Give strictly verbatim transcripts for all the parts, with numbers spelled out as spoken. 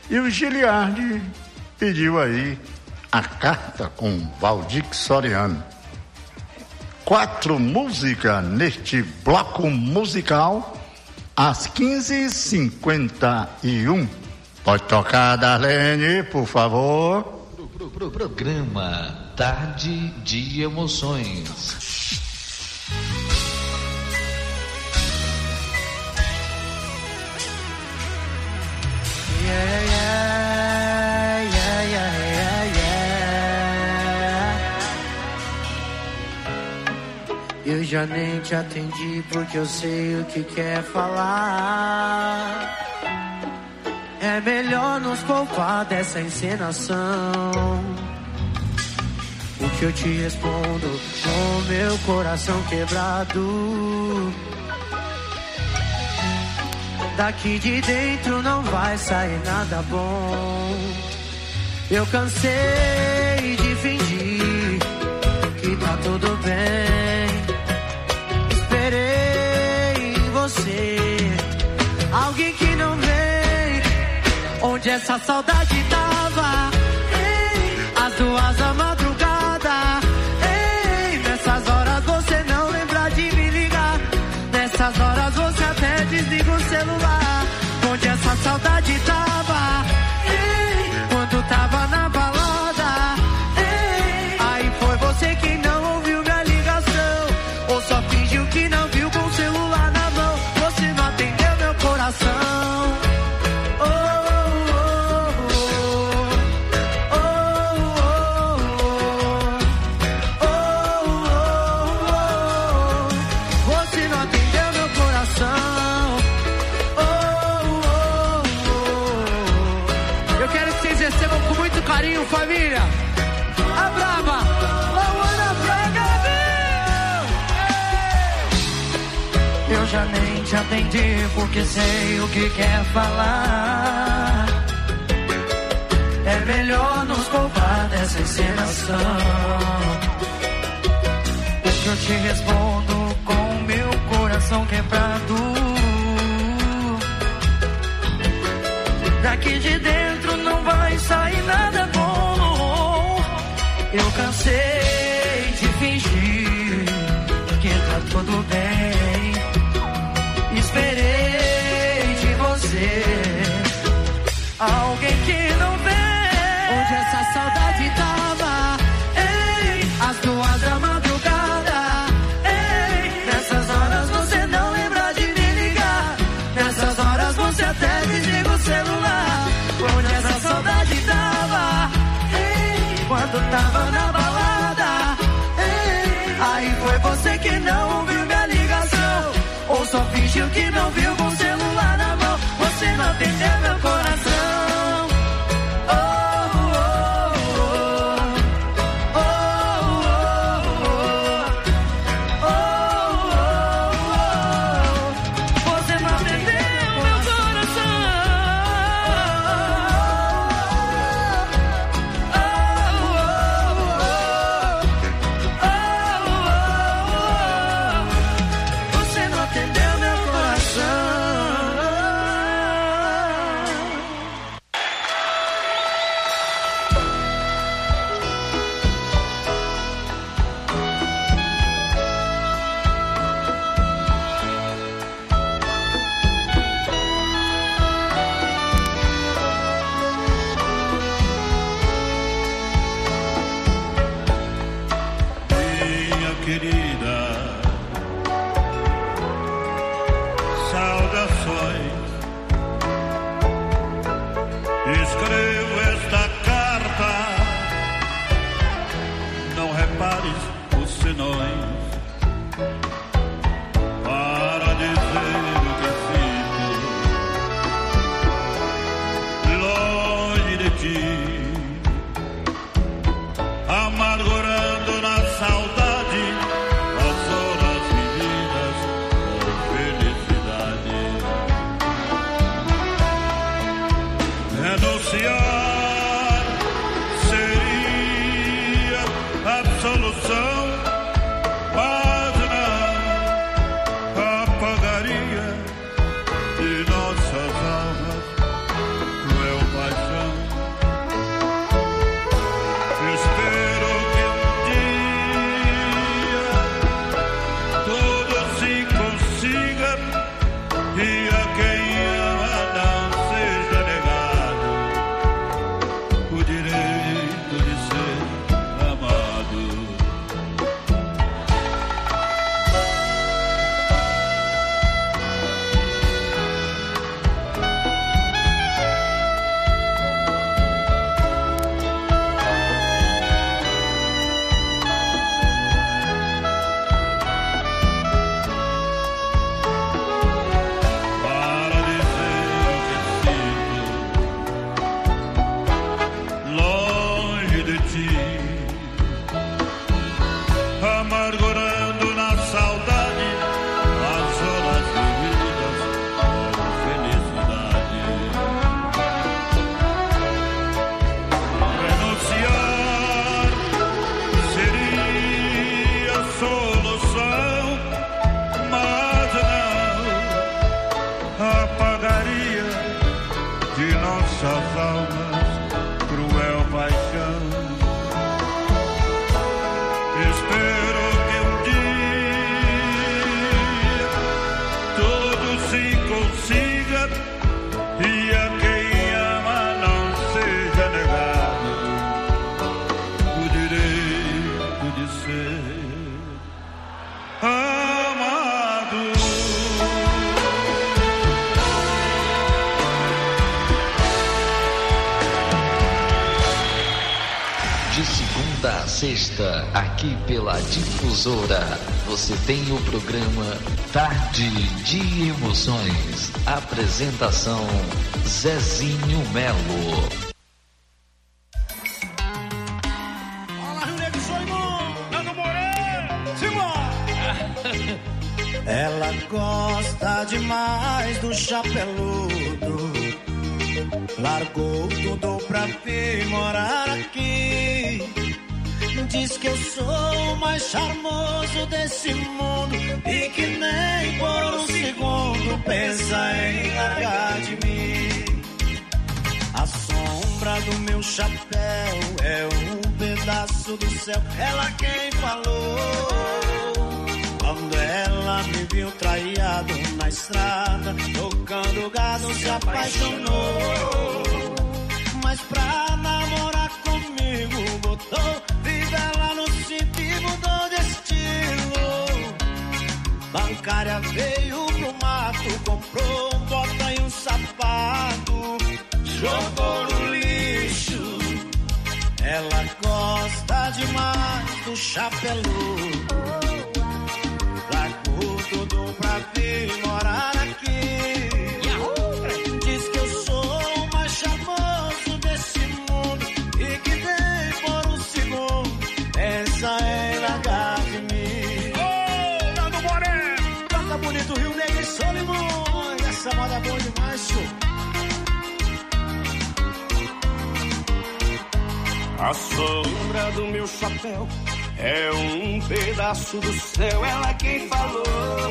E o Giliardi pediu aí a carta com Valdir Soriano. Quatro músicas neste bloco musical às quinze e cinquenta e um. Pode tocar, Darlene, por favor. Pro, pro, pro, programa Tarde de Emoções. Yeah, yeah, yeah, yeah, yeah. Eu já nem te atendi porque eu sei o que quer falar. É melhor nos poupar dessa encenação. O que eu te respondo com meu coração quebrado. Daqui de dentro não vai sair nada bom. Eu cansei de fingir que tá tudo bem. Esperei em você alguém que não vem. Onde essa saudade tava? Ei, às duas da madrugada. Ei, nessas horas você não lembra de me ligar. Nessas horas você até desliga o celular. Onde essa saudade tava? Ei, quando tava na balada. Ei, aí foi você que não ouviu minha ligação. Ou só fingiu que não viu com o celular na mão. Você não atendeu meu coração. Família, a brava, Luana Braga, viu? Eu já nem te atendi porque sei o que quer falar. É melhor nos poupar dessa encenação. O que eu te respondo com meu coração quebrado. Daqui de dentro não vai sair nada bom. Eu cansei de fingir que tá tudo bem. Esperei de você alguém que não vem. Onde essa saudade tava? Ei, às duas da madrugada. Ei, nessas horas você não lembra de me ligar. Nessas horas você até desliga o celular. Onde essa saudade tava? Ei, quando tava na balada. Ei, aí foi você que não ouviu minha ligação. Ou só fingiu que não viu com o celular na mão. Você não atendeu meu coração. De nossas almas, tu é o mais de nossas almas, cruel paixão. Espero que um dia tudo se consiga e a quem ama não seja negado o direito de ser amado. De segunda a sexta, aqui pela Difusora, você tem o programa Tarde de Emoções. Apresentação Zezinho Melo. Olá, Rio Negro, sou irmão, Nando Moreira, Simão. Ela gosta demais do chapeludo, largou tudo pra vir morar aqui. Diz que eu sou o mais charmoso desse mundo e que nem por um segundo pensa em largar de mim. A sombra do meu chapéu é um pedaço do céu, ela quem falou. Quando ela me viu traído na estrada, tocando gado, se apaixonou. Mas pra namorar comigo, botou fivela no cinto e mudou de estilo. Bancária veio pro mato, comprou um bota e um sapato, jogou no lixo. Ela gosta demais do chapeludo, largou tudo pra vir morar aqui. Diz que eu sou o mais charmoso desse mundo e que nem por um segundo pensa em largar de mim. Ô, Nando Moreira, canta bonito Rio Negro e Solimões. Essa moda é boa demais, senhor. A sombra do meu chapéu é um pedaço do céu, ela quem falou.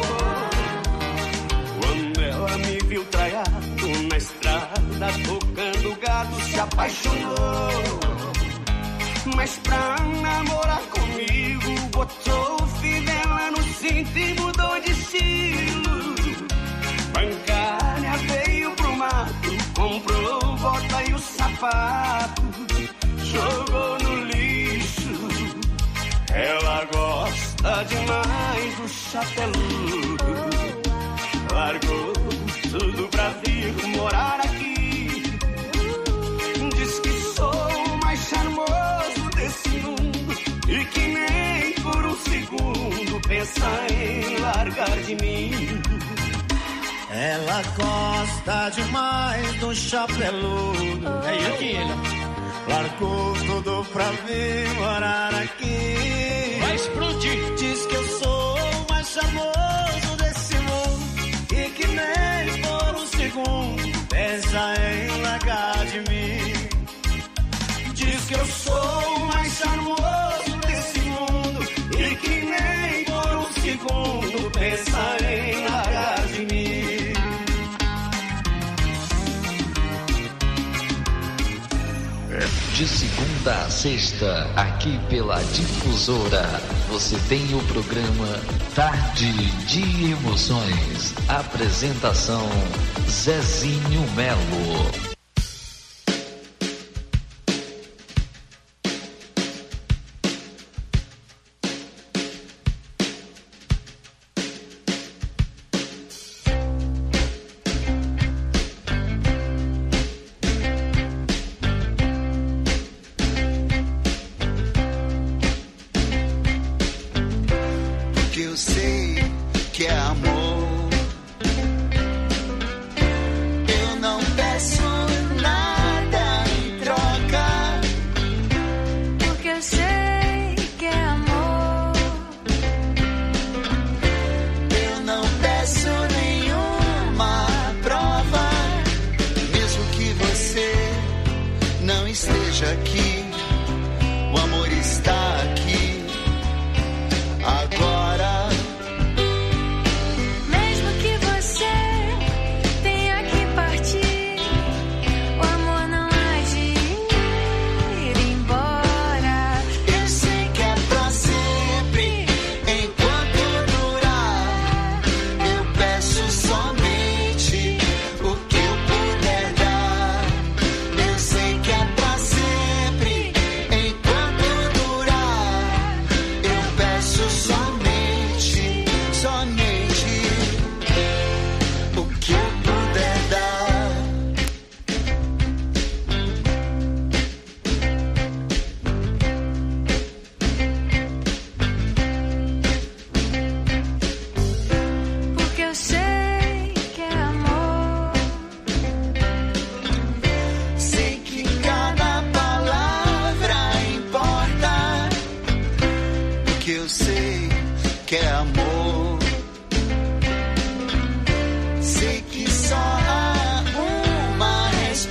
Quando ela me viu traiado na estrada, tocando gado, se apaixonou. Mas pra namorar comigo, botou fivela no cinto e mudou de estilo. Bancária veio pro mato, comprou bota e o sapato, jogou no lixo. Ela gosta demais do chapeludo, largou tudo pra vir morar aqui. Diz que sou o mais charmoso desse mundo e que nem por um segundo pensa em largar de mim. Ela gosta demais do chapeludo, é eu que ele largou tudo pra vir morar aqui. Vai explodir. Diz que eu sou o mais charmoso desse mundo e que nem por um segundo pensa em largar de mim. Diz que eu sou o mais charmoso desse mundo e que nem por um segundo pensa em largar de mim. De segunda a sexta, aqui pela Difusora, você tem o programa Tarde de Emoções. Apresentação Zezinho Melo.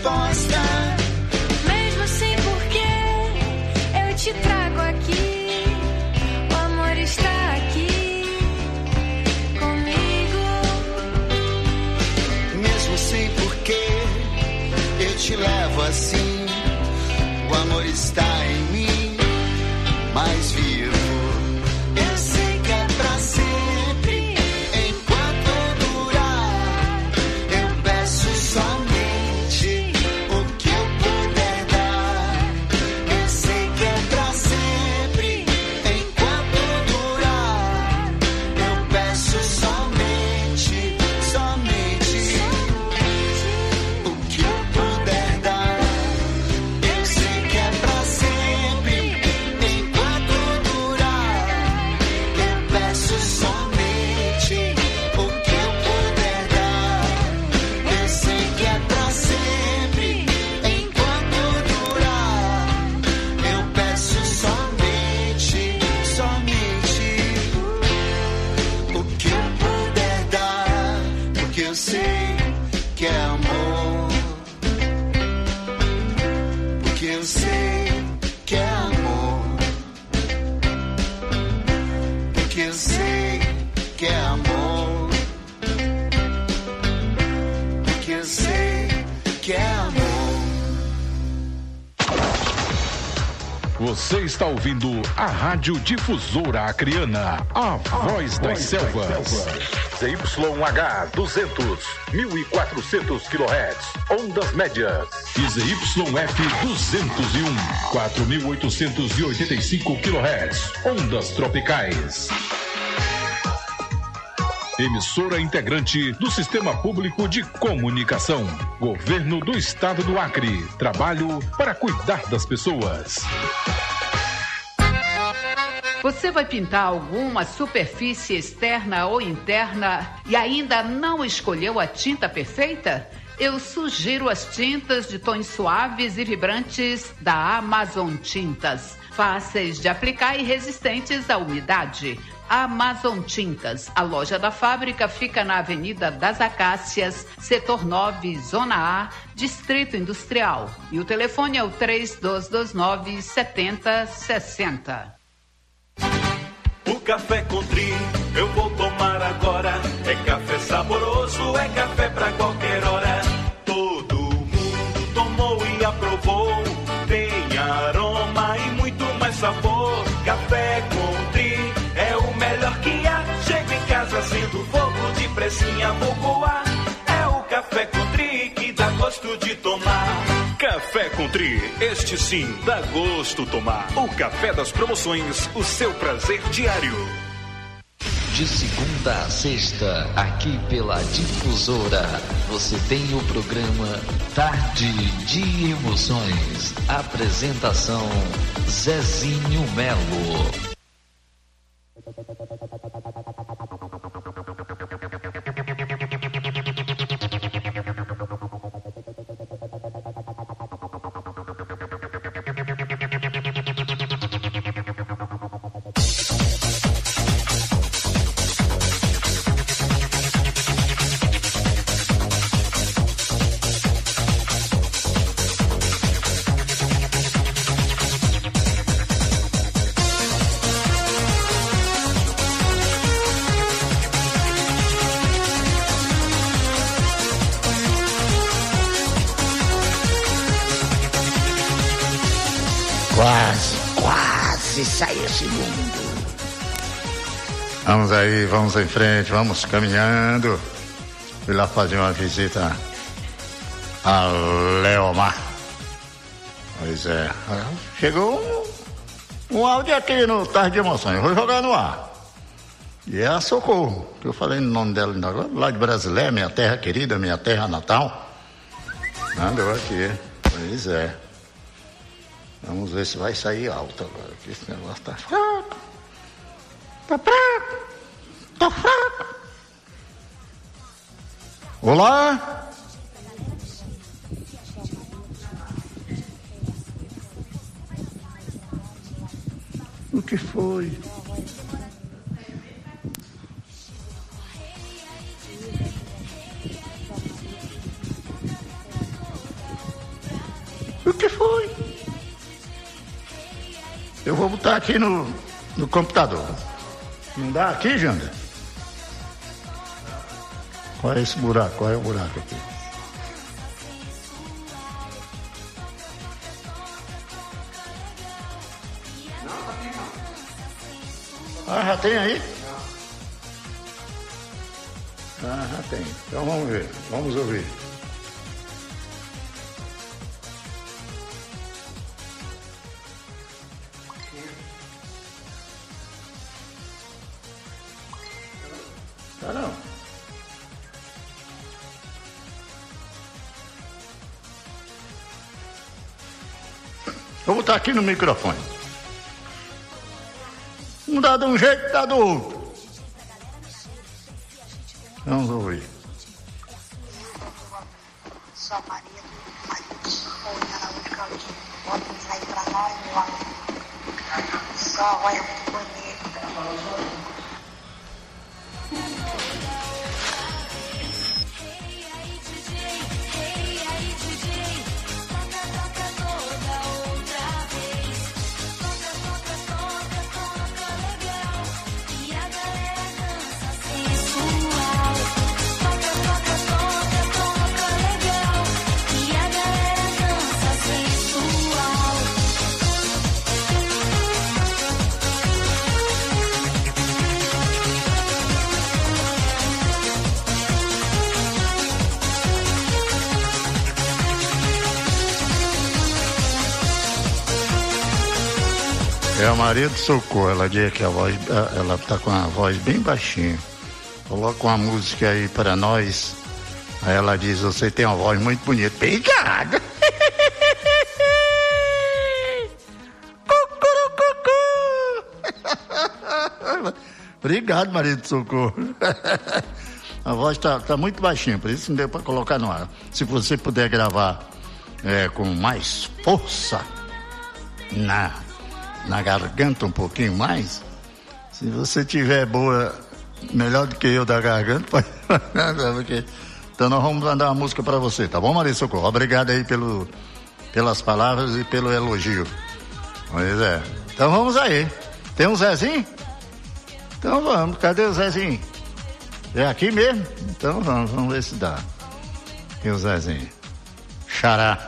resposta. Mesmo assim, porque eu te trago aqui, o amor está aqui comigo. Mesmo assim, porque eu te levo assim, o amor está em mim, mais vivo. Eu sei que é pra sempre, enquanto durar. Eu peço somente o que eu puder dar. Eu sei que é pra sempre, enquanto durar. Eu peço somente, somente o que eu puder dar. Eu sei que é pra sempre, enquanto durar. Eu peço somente o que eu puder dar. Eu sei que é pra sempre, enquanto durar. Eu peço somente, somente o que eu puder dar. Porque eu sei que é amor. Porque eu sei que é amor. Porque eu sei que é amor. Porque eu sei que é amor. Você está ouvindo a Rádio Difusora Acreana, a voz das selvas. Z Y H duzentos, mil e quatrocentos quilohertz, ondas médias. E Z Y F duzentos e um, quatro mil oitocentos e oitenta e cinco quilohertz, ondas tropicais. Emissora integrante do Sistema Público de Comunicação. Governo do Estado do Acre. Trabalho para cuidar das pessoas. Você vai pintar alguma superfície externa ou interna e ainda não escolheu a tinta perfeita? Eu sugiro as tintas de tons suaves e vibrantes da Amazon Tintas. Fáceis de aplicar e resistentes à umidade. Amazon Tintas. A loja da fábrica fica na Avenida das Acácias, Setor nove, Zona A, Distrito Industrial. E o telefone é o três dois dois nove, sete zero seis zero. O café Country eu vou tomar agora. É café saboroso, é café pra qualquer hora. Todo mundo tomou e aprovou. Tem aroma e muito mais sabor. Café Country é o melhor que há. Chego em casa, acendo fogo, depressinha vou coar. É o café Country que dá gosto de tomar. Café Country, este sim dá gosto tomar. O café das promoções, o seu prazer diário. De segunda a sexta, aqui pela Difusora, você tem o programa Tarde de Emoções. Apresentação Zezinho Melo. Quase, quase saiu segundo. Vamos aí, vamos em frente, vamos caminhando. Fui lá fazer uma visita a Leomar. Pois é, chegou um, um áudio aqui no Tarde de Emoções, eu vou jogar no ar. E é a Socorro, que eu falei no nome dela ainda agora, lá de Brasileira, minha terra querida, minha terra natal. Andou aqui, pois é. Vamos ver se vai sair alto agora, que esse negócio tá fraco. Tá fraco. Tá fraco. Olá. O que foi? O que foi? Eu vou botar aqui no, no computador. Não dá aqui, Janda? Qual é esse buraco? Qual é o buraco aqui? Ah, já tem aí? Ah, já tem. Então vamos ver. Vamos ouvir. Tá não. Vou botar aqui no microfone. Um dá de um jeito, dá do outro. Vamos ouvir. Só Maria do Matheus, ou Araújo Claudinho. Bota isso aí pra nós, meu amor. Só olha muito bonito. É a Maria do Socorro, ela diz que a voz, ela tá com a voz bem baixinha. Coloca uma música aí para nós. Aí ela diz, você tem uma voz muito bonita. Obrigada! Obrigado, Maria do Socorro. A voz tá, tá muito baixinha, por isso não deu para colocar no ar. Se você puder gravar é, com mais força na na garganta um pouquinho mais, se você tiver boa, melhor do que eu da garganta, pode... porque... então nós vamos mandar uma música para você, tá bom, Maria Socorro? Obrigado aí pelo, pelas palavras e pelo elogio. Pois é, então vamos aí. Tem um Zezinho? Então vamos, cadê o Zezinho? É aqui mesmo? Então vamos, vamos ver se dá. E o Zezinho? Xará.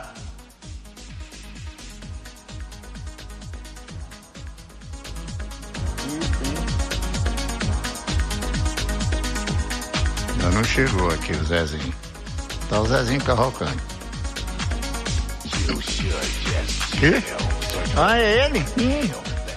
Não chegou aqui o Zezinho. Tá o Zezinho Cavalcante. Que? Ah, é ele? Hum.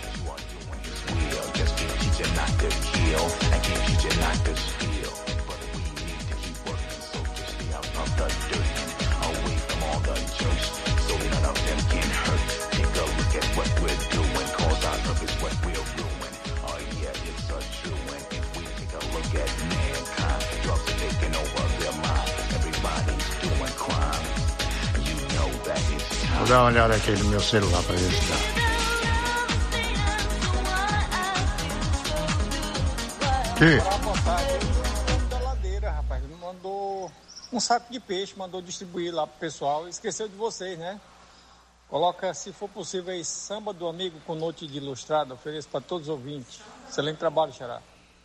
Vou dar uma olhada aqui no meu celular para ver se dá. Que? Da ladeira, rapaz. Ele mandou um saco de peixe, mandou distribuir lá pro pessoal. Esqueceu de vocês, né? Coloca, se for possível, aí, Samba do Amigo com Noite de Ilustrado. Ofereço para todos os ouvintes. Excelente trabalho, Xará.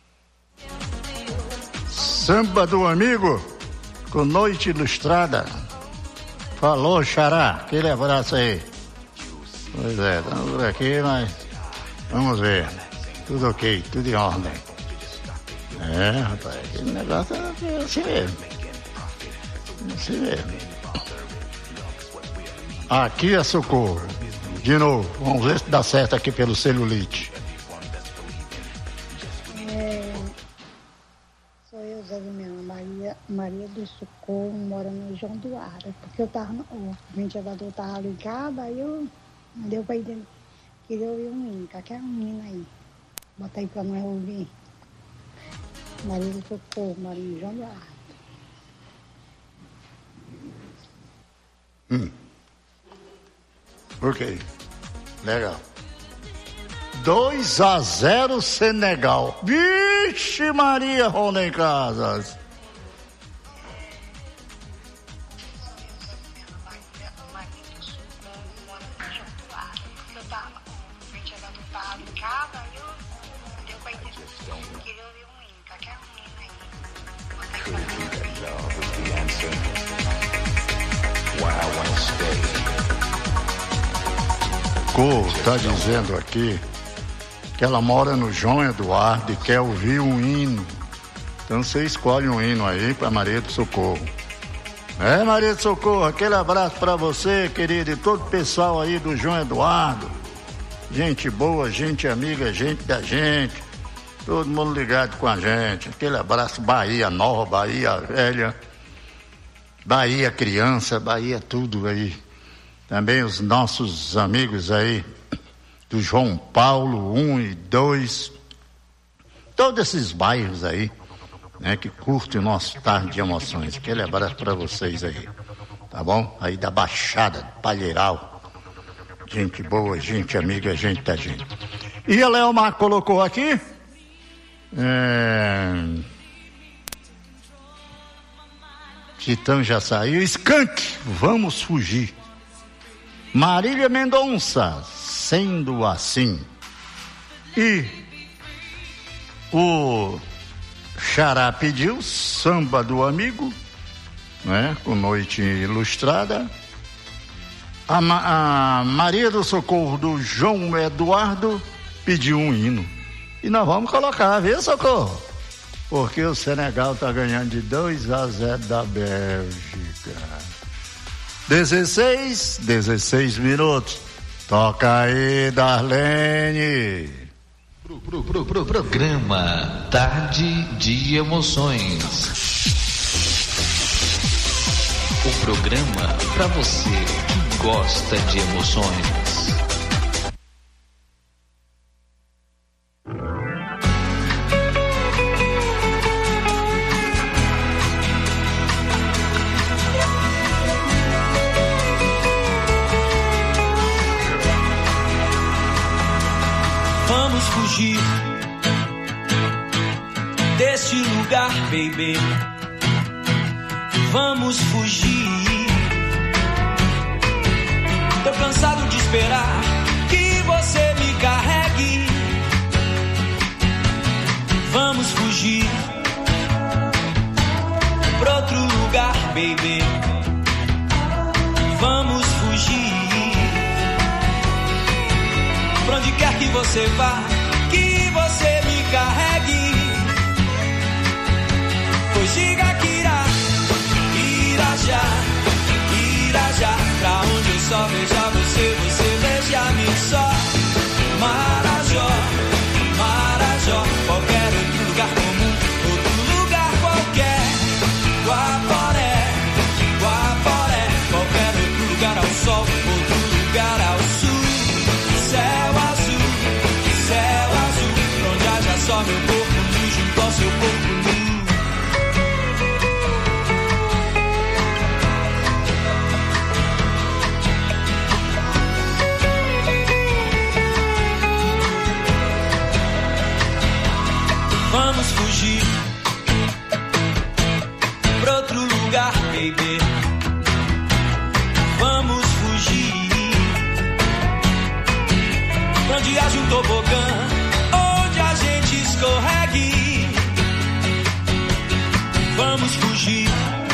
Samba do Amigo com Noite Ilustrada. Falou, Xará. Aquele abraço aí. Pois é, estamos por aqui, mas vamos ver. Tudo ok, tudo em ordem. É, rapaz, aquele negócio é assim mesmo. Assim mesmo. Aqui é Socorro. De novo, vamos ver se dá certo aqui pelo celulite. É, sou eu, Zé Guilherme, Maria, Maria do Socorro, mora no João do Ara. Porque eu tava, no, o ventilador tava ligado, aí eu não deu pra ir. Queria ouvir um menino, qualquer menina aí. Bota aí pra nós ouvir. Maria do Socorro, mora no João do Ara. Hum. Ok. Legal. dois a zero Senegal. Vixe Maria, Rony Casas. Socorro está dizendo aqui que ela mora no João Eduardo e quer ouvir um hino. Então você escolhe um hino aí para Maria do Socorro. É, Maria do Socorro, aquele abraço para você, querida, e todo o pessoal aí do João Eduardo. Gente boa, gente amiga, gente da gente. Todo mundo ligado com a gente. Aquele abraço, Bahia Nova, Bahia Velha, Bahia Criança, Bahia tudo aí. Também os nossos amigos aí do João Paulo um e dois. Todos esses bairros aí, né, que curtem o nosso Tarde de Emoções. Aquele abraço para vocês aí, tá bom? Aí da Baixada, Palheiral. Gente boa, gente amiga, gente da gente. E a Leomar colocou aqui... É... Titã já saiu. Skank, vamos fugir. Marília Mendonça, sendo assim. E o Xará pediu Samba do Amigo, né, com Noite Ilustrada. A, Ma- a Maria do Socorro do João Eduardo pediu um hino. E nós vamos colocar, viu, Socorro? Porque o Senegal tá ganhando de dois a zero da Bélgica. dezesseis, dezesseis minutos. Toca aí, Darlene. Pro, pro, pro, pro, programa Tarde de Emoções. O programa para você que gosta de emoções. Vamos fugir deste lugar, baby. Vamos fugir. Tô cansado de esperar que você me carregue. Vamos fugir pra outro lugar, baby. Vamos fugir. Pra onde quer que você vá, que você me carregue. Pois diga que irá, irá já, irá já. Pra onde eu só veja você, você veja-me só. Marajó, Marajó, qualquer outro lugar comum, outro lugar qualquer. Guaporé, Guaporé, qualquer outro lugar ao sol, outro lugar ao sul. Céu azul, céu azul, onde haja só meu corpo nu junto ao seu corpo nu. Vamos fugir pra outro lugar, baby. Vamos fugir pra onde haja um tobogã, onde a gente escorregue. Vamos fugir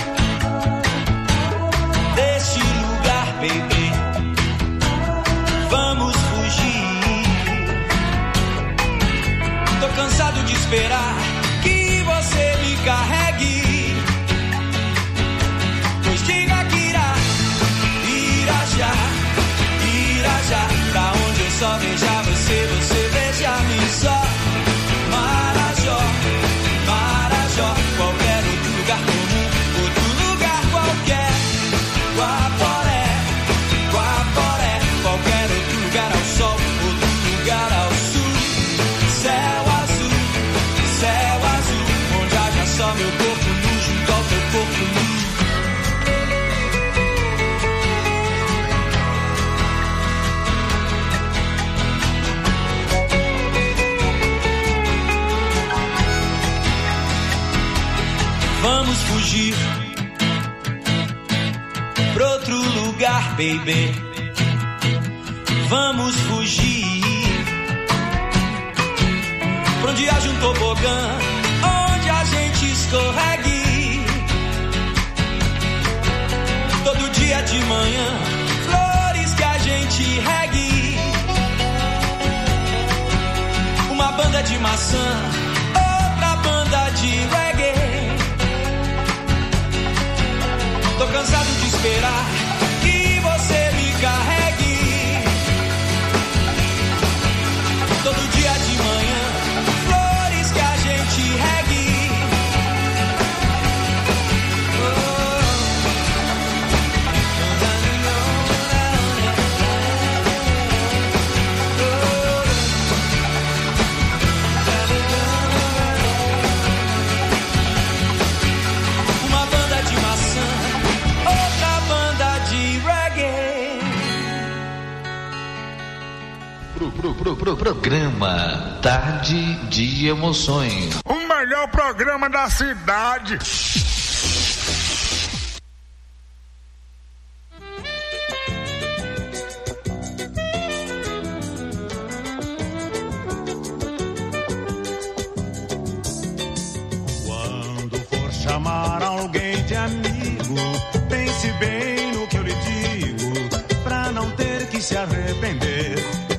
deste lugar, baby. Vamos fugir. Tô cansado de esperar que você me carregue. Pois diga que irá, irá já, irá já. Pra onde eu só veja você, você veja-me só. Marajó, Marajó, qualquer outro lugar comum, outro lugar qualquer. Guaporé, Guaporé, qualquer outro lugar ao sol, outro lugar ao sul. Céu azul, céu azul, onde haja só meu corpo nu junto ao teu corpo nu. Vamos fugir pra outro lugar, baby. Vamos fugir pra onde haja um tobogã, onde a gente escorregue. Todo dia de manhã, flores que a gente regue. maçã, outra banda de reggae. Tô cansado de esperar que você me carregue. Todo dia de manhã, flores que a gente regue. Uma banda de maçã, outra banda de reggae. Pro, pro, pro, pro, programa Tarde de Emoções. O melhor programa da cidade. Quando for chamar alguém de amigo, pense bem no que eu lhe digo, pra não ter que se arrepender.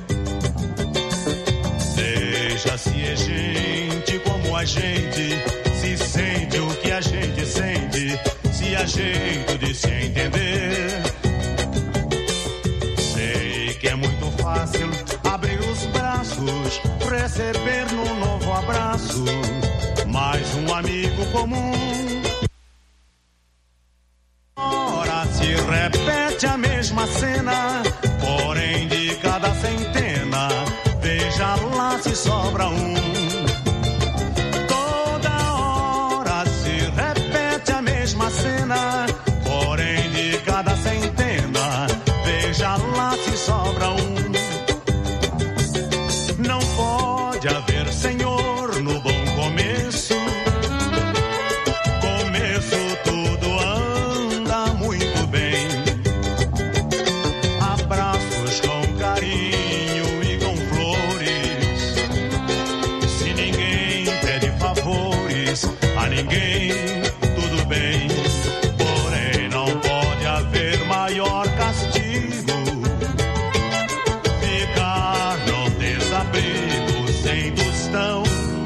Veja se é gente como a gente, se sente o que a gente sente, se há jeito de se entender. Sei que é muito fácil abrir os braços, receber num novo abraço mais um amigo comum. Ora se repete a mesma cena, porém de cada centena, veja lá se sobra um. Toda hora se repete a mesma cena, porém de cada centena, veja lá se sobra um. Não pode haver senhor no bom começo. Começo tudo anda muito bem. Abraços com carinho e com flores. Se ninguém pede favores a ninguém, tudo bem. Porém não pode haver maior castigo. Ficar no desabrigo sem tostão.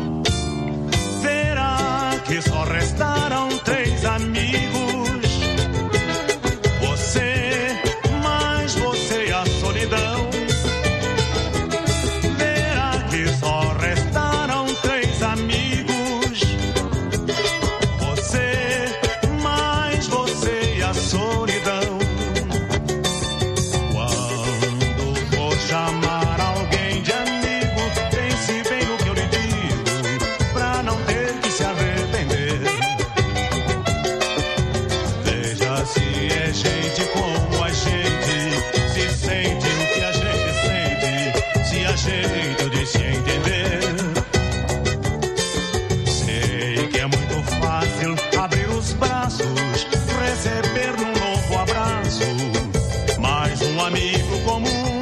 Verá que só restaram três amigos. Você, mais você e a solidão. Verá que só restaram três amigos. Você, mais você e a solidão. Quando for chamar alguém de amigo, pense bem no que eu lhe digo, pra não ter que se arrepender. Veja se é gente como a gente, se sente o que a gente sente, se há jeito de se entender. Sei que é muito fácil abrir os braços, receber num novo abraço mais um amigo comum.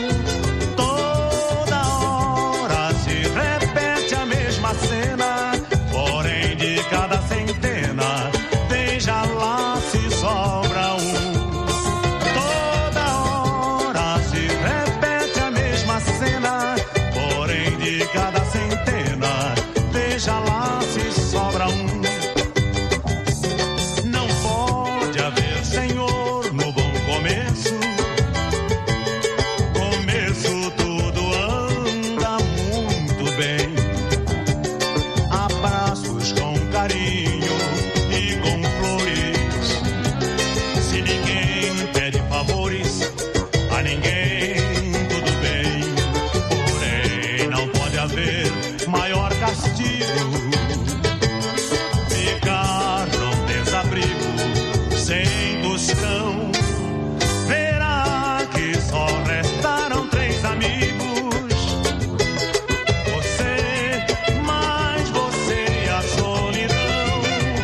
Toda hora se repete a mesma cena, porém de cada centena, veja lá se sobra um. Toda hora se repete a mesma cena, porém de cada centena, veja lá se sobra um. Não pode haver senhor no bom começo. Começo tudo anda muito bem. Abraços com carinho e com flores. Se ninguém pede favores a ninguém, tudo bem. Porém não pode haver maior castigo. Ficar num desabrigo sem tostão. Verá que só restaram três amigos. Você, mais você e a solidão.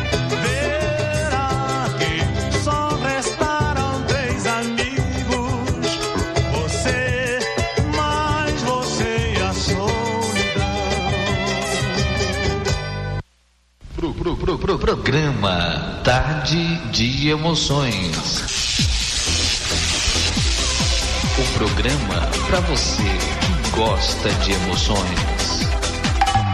Verá que só restaram três amigos. Você, mais você e a solidão. Pro, pro, pro, pro, programa Tarde de Emoções. O programa pra você que gosta de emoções.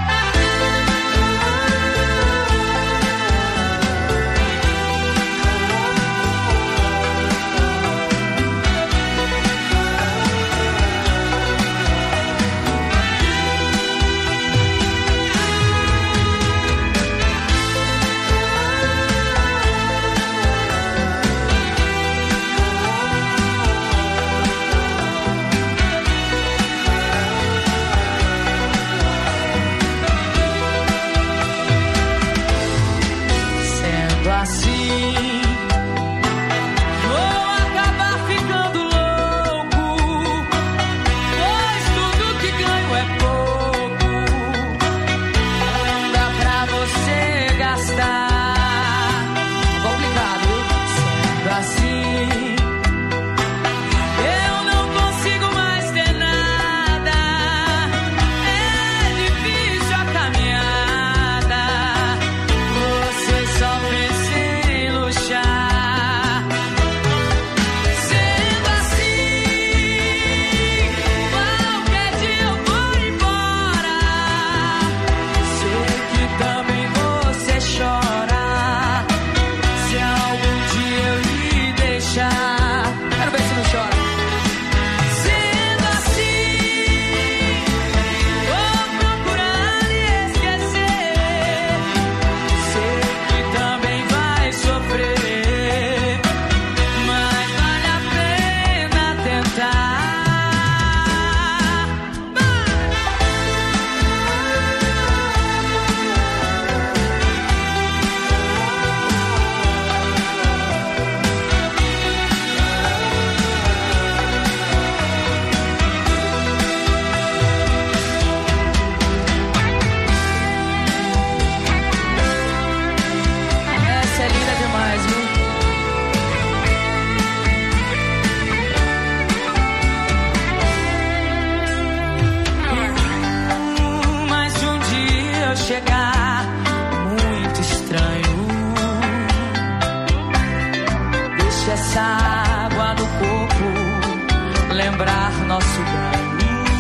lembrar nosso galo.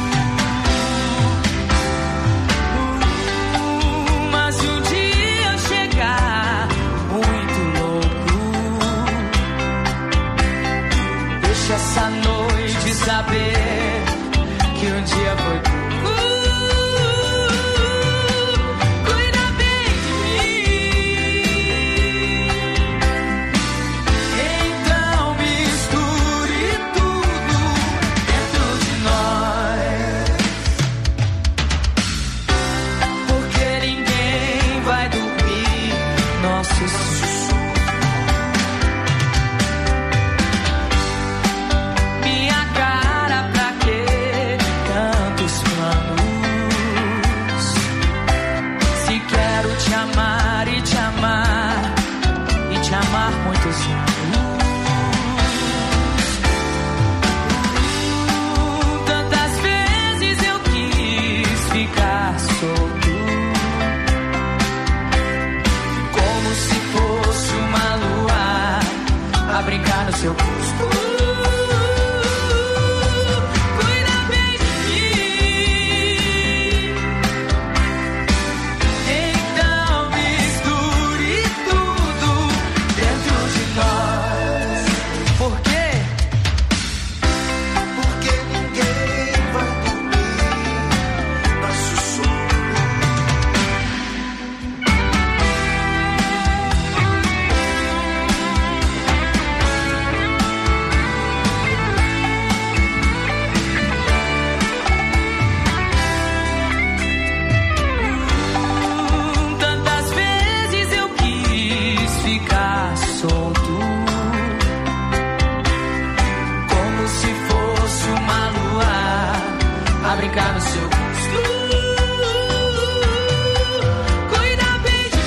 Mas se um dia eu chegar muito louco, deixa essa noite saber que um dia foi pouco. Brincar no seu custo. Cuida bem de mim. Então misture tudo dentro de nós. Por quê? Porque ninguém vai dormir nosso sono. Brincar no seu custo. Cuida bem de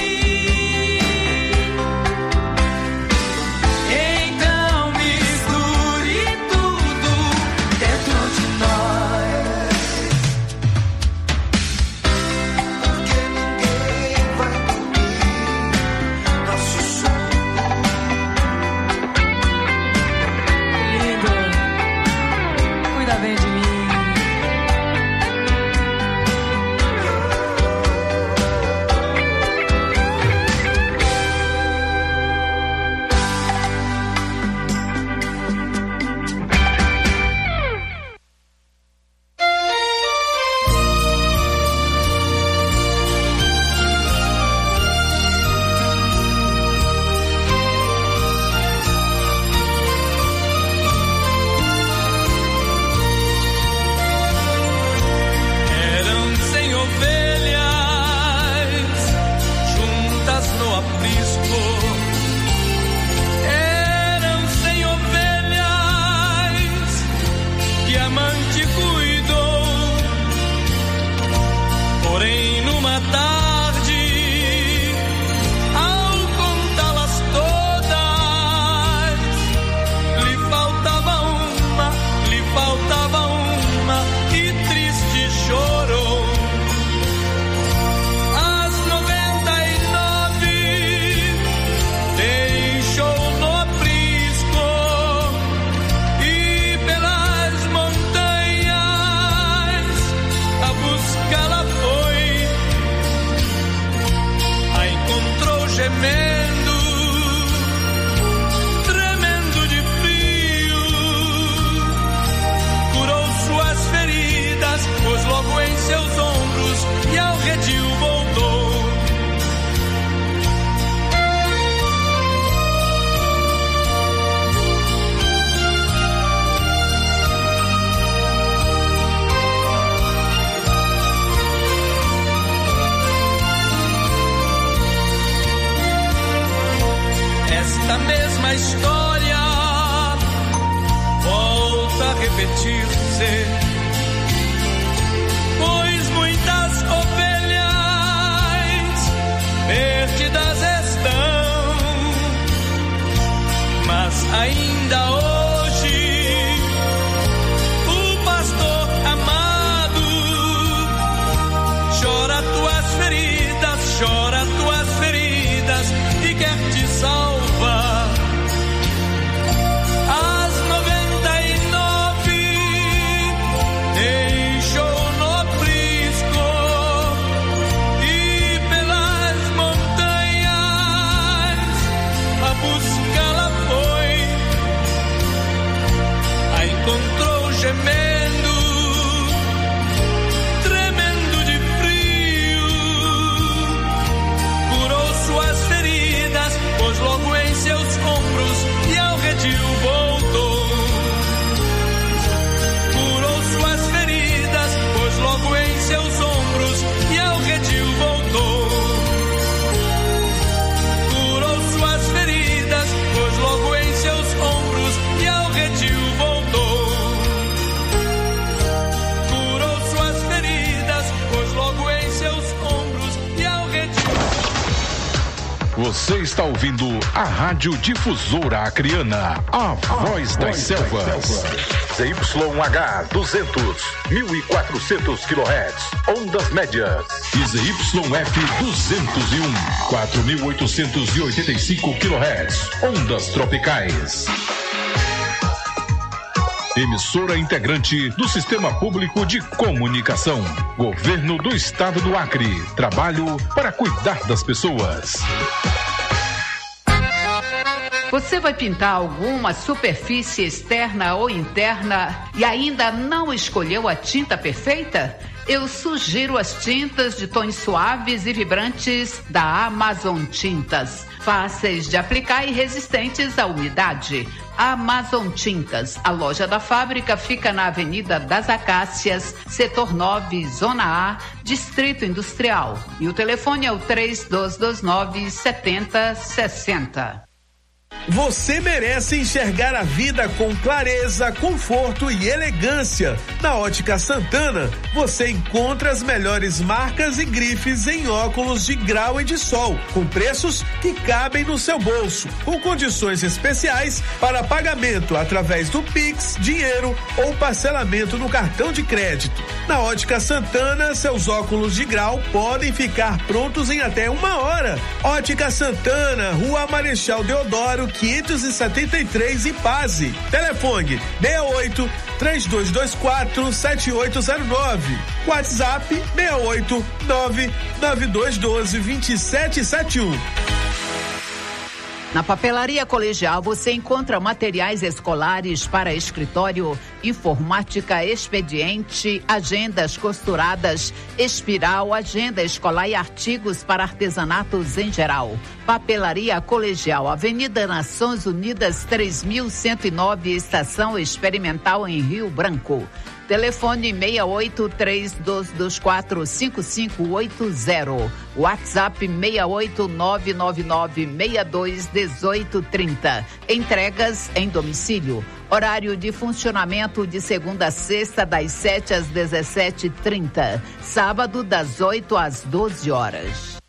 mim. Então misture tudo dentro de nós. Porque ninguém vai dormir nosso sono. Lindo. Cuida bem de mim. Pois muitas ovelhas perdidas estão, mas ainda hoje o pastor amado chora tuas feridas, chora tuas feridas e quer te salvar. As noventa e nove encontrou gemendo, tremendo de frio, curou suas feridas, pôs logo em seus ombros e ao redil voltou. Curou suas feridas, pôs logo em seus ombros e ao redil voltou. Curou suas feridas, pôs logo em seus ombros e ao redil voltou. Curou suas feridas, pôs logo em seus ombros e ao redil. Você está ouvindo a Rádio Difusora Acreana, a voz das selvas. Z Y H duzentos, mil e quatrocentos quilohertz, ondas médias. E Z Y F duzentos e um, quatro mil oitocentos e oitenta e cinco quilohertz, ondas tropicais. Emissora integrante do Sistema Público de Comunicação. Governo do Estado do Acre. Trabalho para cuidar das pessoas. Você vai pintar alguma superfície externa ou interna e ainda não escolheu a tinta perfeita? Eu sugiro as tintas de tons suaves e vibrantes da Amazon Tintas. Fáceis de aplicar e resistentes à umidade. Amazon Tintas. A loja da fábrica fica na Avenida das Acácias, Setor nove, Zona A, Distrito Industrial. E o telefone é o três dois dois nove, sete zero seis zero. Você merece enxergar a vida com clareza, conforto e elegância. Na Ótica Santana, você encontra as melhores marcas e grifes em óculos de grau e de sol, com preços que cabem no seu bolso, com condições especiais para pagamento através do Pix, dinheiro ou parcelamento no cartão de crédito. Na Ótica Santana, seus óculos de grau podem ficar prontos em até uma hora. Ótica Santana, Rua Marechal Deodoro, quinhentos e setenta e três, Ipaze. Telefone seis oito, três dois dois quatro, sete oito zero nove. WhatsApp seis oito, nove nove dois um dois, dois sete sete um. Na Papelaria Colegial você encontra materiais escolares para escritório, informática, expediente, agendas costuradas, espiral, agenda escolar e artigos para artesanatos em geral. Papelaria Colegial, Avenida Nações Unidas três mil cento e nove, Estação Experimental em Rio Branco. Telefone seis oito, três dois dois quatro, cinco cinco oito zero. WhatsApp seis oito, nove nove nove, seis dois um oito três zero. Entregas em domicílio. Horário de funcionamento de segunda a sexta, das sete às dezessete e trinta. Sábado, das oito às doze horas.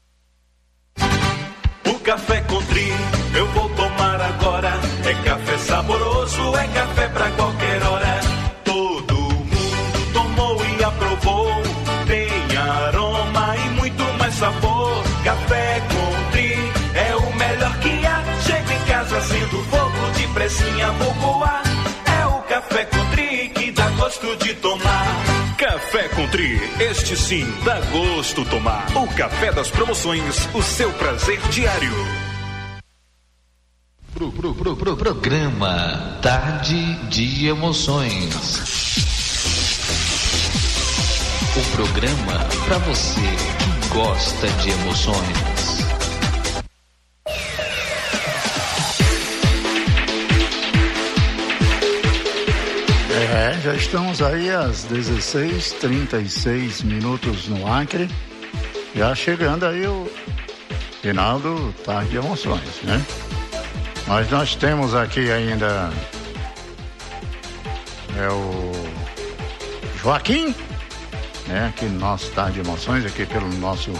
O café Country eu vou tomar agora. É café saboroso, é café pra qualquer hora. Todo mundo tomou e aprovou. Tem aroma e muito mais sabor. Café Country é o melhor que há. Chego em casa sendo fogo de pressinha, vou coar. É o Café Country que dá gosto de tomar. Café Country, este sim dá gosto tomar. O café das promoções, o seu prazer diário. Pro, pro, pro, pro, programa Tarde de Emoções. O programa para você que gosta de emoções. É, já estamos aí às dezesseis e trinta e seis minutos no Acre. Já chegando aí o final do Tarde de Emoções, né? Mas nós temos aqui ainda é o Joaquim, né? Aqui no nosso Tarde de Emoções, aqui pelo nosso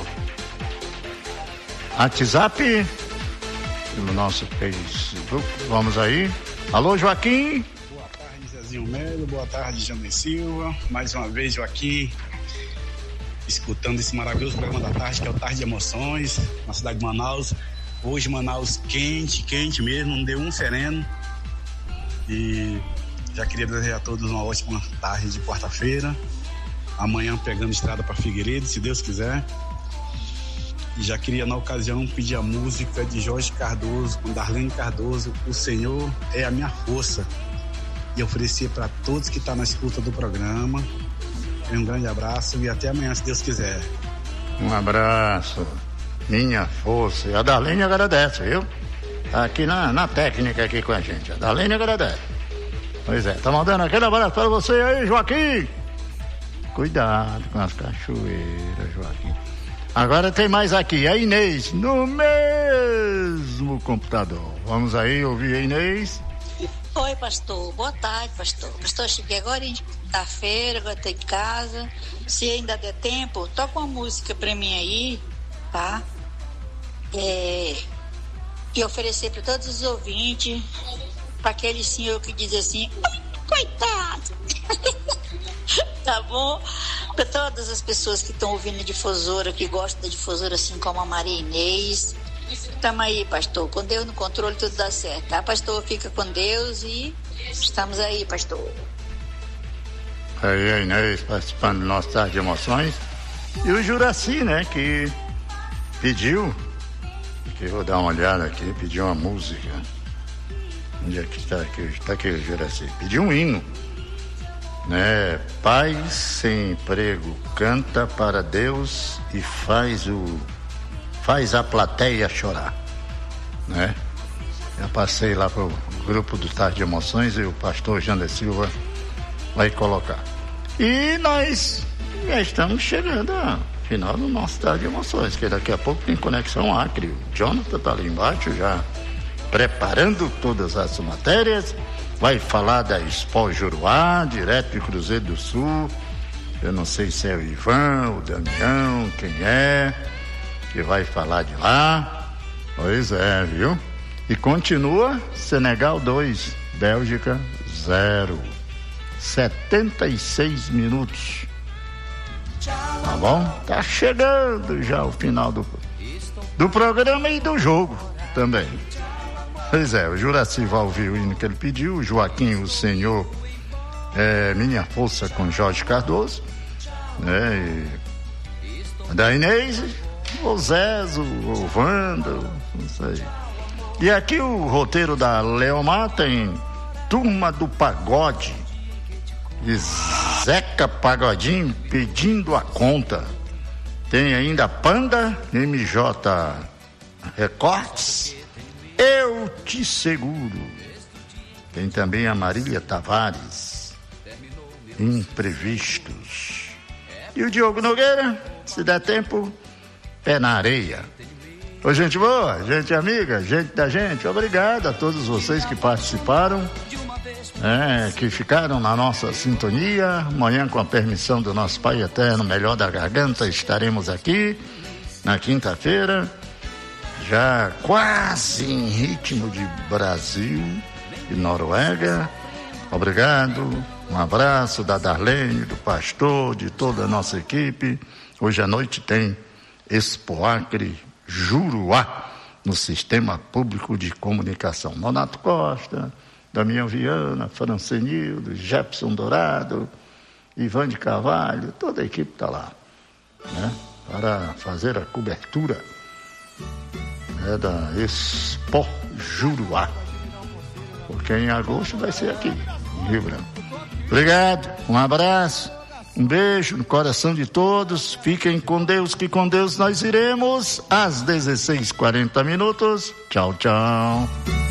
WhatsApp, pelo nosso Facebook. Vamos aí. Alô, Joaquim. Boa tarde, Zezinho Melo. Boa tarde, Janet Silva. Mais uma vez, Joaquim, escutando esse maravilhoso programa da tarde, que é o Tarde de Emoções, na cidade de Manaus. Hoje Manaus quente, quente mesmo, não deu um sereno. E já queria desejar a todos uma ótima tarde de quarta-feira. Amanhã pegando estrada para Figueiredo, se Deus quiser. E já queria na ocasião pedir a música de Jorge Cardoso, com Darlene Cardoso, O Senhor é a Minha Força. e oferecer para todos que estão tá na escuta do programa. Um grande abraço e até amanhã, se Deus quiser. Um abraço, minha força. E a Darlene agradece, viu? Tá aqui na, na técnica aqui com a gente. A Darlene agradece. Pois é, tá mandando aquele abraço para você aí, Joaquim. Cuidado com as cachoeiras, Joaquim. Agora tem mais aqui, a Inês, no mesmo computador. Vamos aí ouvir a Inês. Oi, pastor. Boa tarde, pastor. Pastor, eu cheguei agora em quinta-feira, agora tô em casa. Se ainda der tempo, toca uma música pra mim aí, tá? É... E oferecer para todos os ouvintes, para aquele senhor que diz assim, coitado. Tá bom? Para todas as pessoas que estão ouvindo difusora, que gostam da difusora, assim como a Maria Inês. Tamo aí, pastor. Com Deus no controle tudo dá certo, tá, pastor? Fica com Deus e estamos aí, pastor. Aí a Inês participando do nosso Tarde de Emoções. E o Juraci, né, que pediu, que eu vou dar uma olhada aqui, pediu uma música. Onde é que está aqui? Está aqui o Juraci. Pediu um hino. Né? Pai sem emprego canta para Deus e faz o faz a plateia chorar, né? Eu passei lá pro grupo do Tarde de Emoções e o pastor Jander Silva vai colocar. E nós já estamos chegando ao final do nosso Tarde de Emoções, que daqui a pouco tem Conexão Acre. O Jonathan tá ali embaixo já preparando todas as matérias. Vai falar da Expo Juruá, direto de Cruzeiro do Sul. Eu não sei se é o Ivan, o Damião, quem é, que vai falar de lá. Pois é, viu? E continua Senegal dois, Bélgica zero. setenta e seis minutos. Tá bom? Tá chegando já o final do, do programa e do jogo também. Pois é, o Juraci vai ouvir o hino que ele pediu, o Joaquim, o Senhor, é, Minha Força com Jorge Cardoso, né? E da Inês, o Zezo, o Wanda, não sei. E aqui o roteiro da Leomar tem Turma do Pagode e Zeca Pagodinho pedindo a conta. Tem ainda Panda, M J Recortes, Eu Te Seguro. Tem também a Marília Tavares, Imprevistos. E o Diogo Nogueira, se der tempo, Pé na Areia. Ô, gente boa, gente amiga, gente da gente, obrigado a todos vocês que participaram, é, que ficaram na nossa sintonia. Amanhã, com a permissão do nosso Pai Eterno, Melhor da Garganta, estaremos aqui na quinta-feira, já quase em ritmo de Brasil e Noruega. Obrigado, um abraço da Darlene, do pastor, de toda a nossa equipe. Hoje à noite tem Expo Acre Juruá no Sistema Público de Comunicação. Nonato Costa, Damião Viana, Francenildo, Jefferson Dourado, Ivan de Carvalho, toda a equipe está lá, né, para fazer a cobertura, né, da Expo Juruá, porque em agosto vai ser aqui, em Rio Branco. Obrigado, um abraço, um beijo no coração de todos, fiquem com Deus, que com Deus nós iremos às dezesseis e quarenta minutos. Tchau, tchau.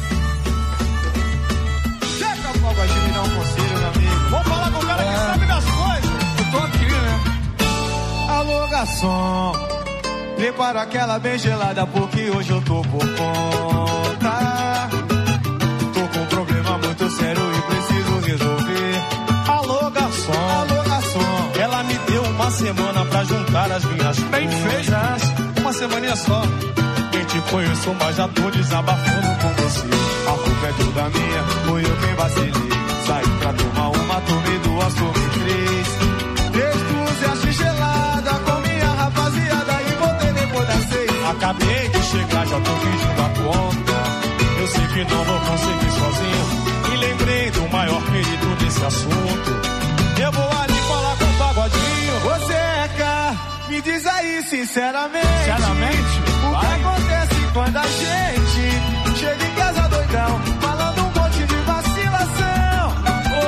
Chega o pau de me dar um conselho, meu amigo. Vamos falar com o cara é. que sabe das coisas. Eu tô aqui, né? Alô, garçom, prepara aquela bem gelada, porque hoje eu tô por conta. Tô com um problema muito sério e preciso resolver. Alô, garçom, alô, garçom, ela me deu uma semana pra juntar as minhas bem feitas. Uma semaninha só. Nem te conheço, mas já tô desabafando com você. A culpa é toda minha, foi eu quem vacilei. Saí pra tomar uma, tomei duas, tomei três. Três cruzes gelada com minha rapaziada e voltei depois das seis. Acabei de chegar, já tô pedindo a conta. Eu sei que não vou conseguir sozinho. E lembrei do maior perito desse assunto. Eu vou ali falar com o Pagodinho. Ô Zeca, me diz aí sinceramente, sinceramente? O vai. que acontece quando a gente chega em casa doidão, falando um monte de vacilação? Ô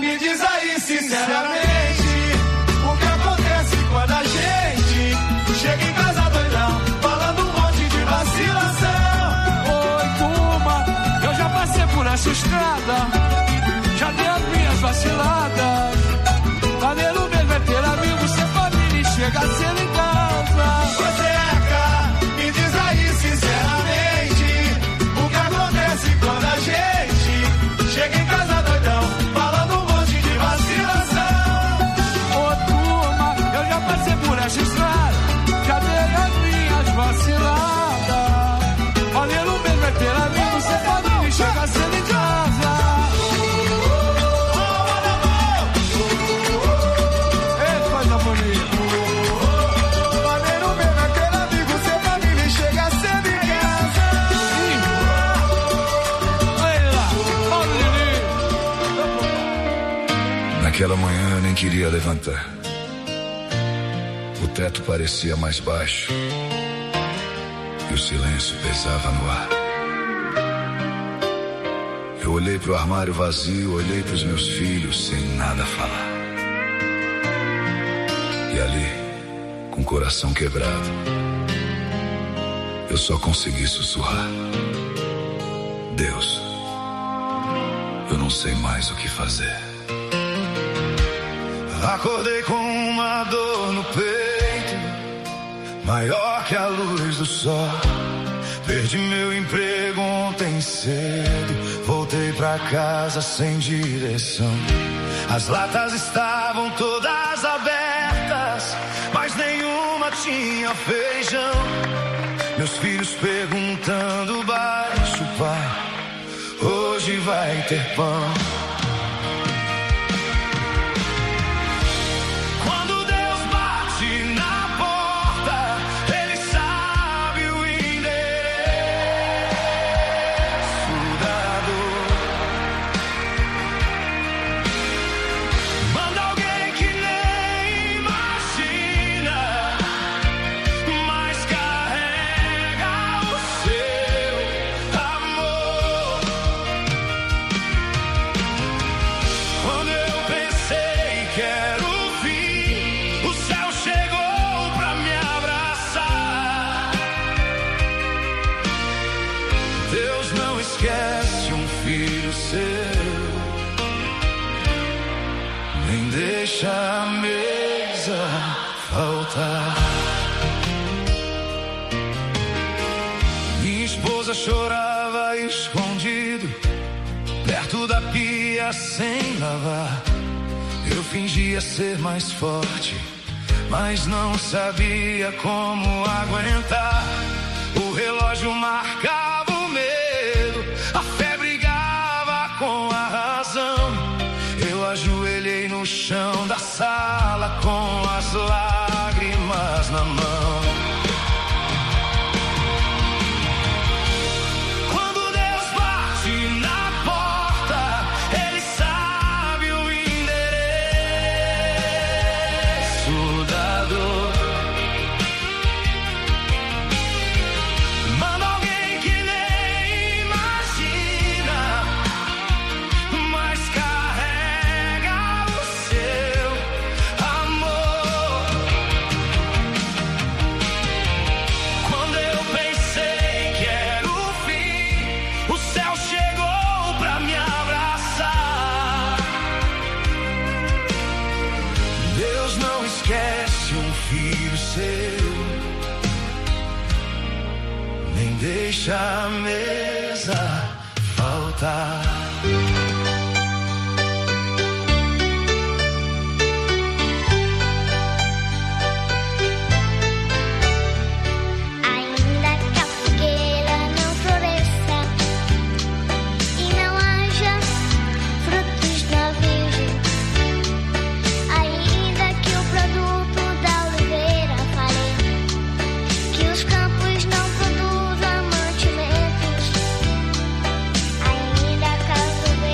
me diz aí sinceramente, o que acontece quando a gente chega em casa doidão, falando um monte de vacilação. Oi, turma, eu já passei por essa estrada, já dei as minhas vaciladas. Maneiro mesmo é ter amigos, ser família e chegar cedo em casa. Você é cá, me diz aí sinceramente, o que acontece quando a gente chega em casa doidão, falando um monte de vacilação. Ô turma, eu já passei por essa estrada, já dei as minhas vaciladas. Maneiro mesmo é ter amigos, ser família e chegar cedo em casa. Naquela manhã eu nem queria levantar. O teto parecia mais baixo e o silêncio pesava no ar. Eu olhei pro armário vazio, olhei pros meus filhos sem nada falar. E ali, com o coração quebrado, eu só consegui sussurrar: Deus, eu não sei mais o que fazer. Acordei com uma dor no peito, maior que a luz do sol. Perdi meu emprego ontem cedo, voltei pra casa sem direção. As latas estavam todas abertas, mas nenhuma tinha feijão. Meus filhos perguntando baixo: pai, hoje vai ter pão? Deixa a mesa faltar. Minha esposa chorava escondido, perto da pia sem lavar. Eu fingia ser mais forte, mas não sabia como aguentar. O relógio marcava o medo, a fé brigava com a razão. Eu ajoelhei no chão da sala com as lágrimas na mão. Quando Deus bate na porta, Ele sabe o endereço da dor. Manda alguém que nem imagina, mas carrega o seu amor. Quando eu pensei que era o fim, o céu chegou pra me abraçar. Deus não esquece um filho seu, nem deixa a mesa faltar. Ainda que a figueira não floresça e não haja frutos na virgem, ainda que o produto da oliveira fale, que os campos não produzam mantimentos, ainda que as ovelhas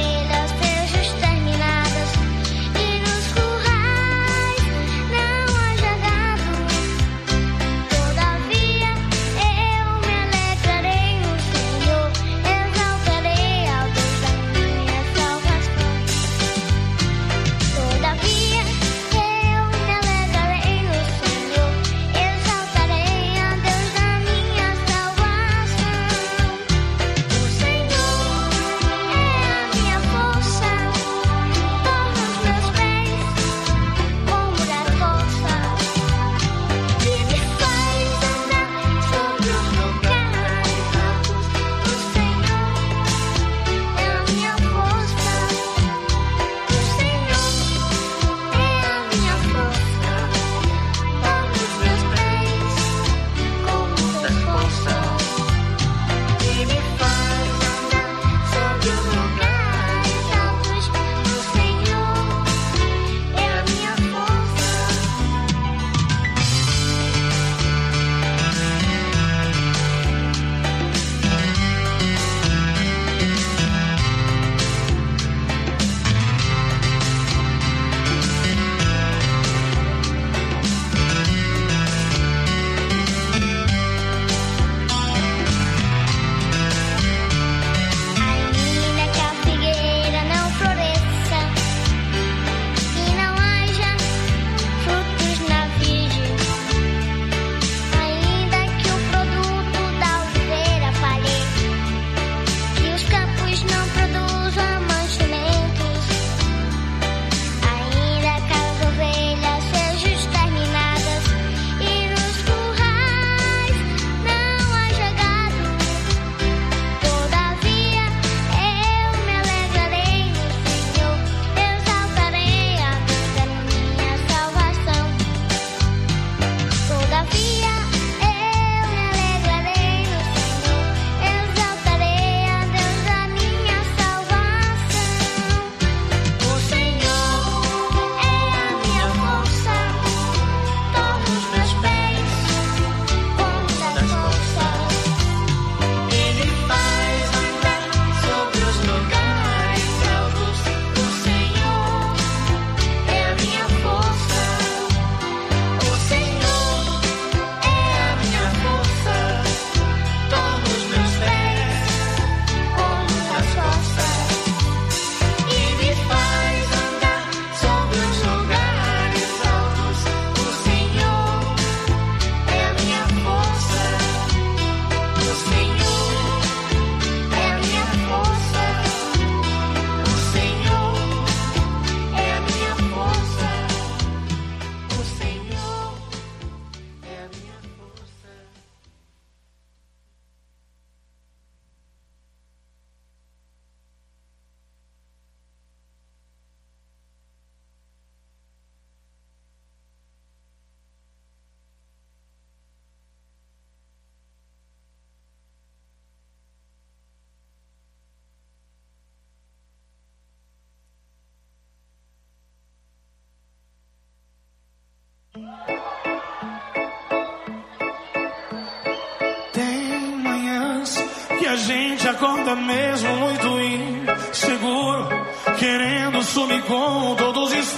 a gente acorda mesmo muito inseguro, querendo sumir com todos os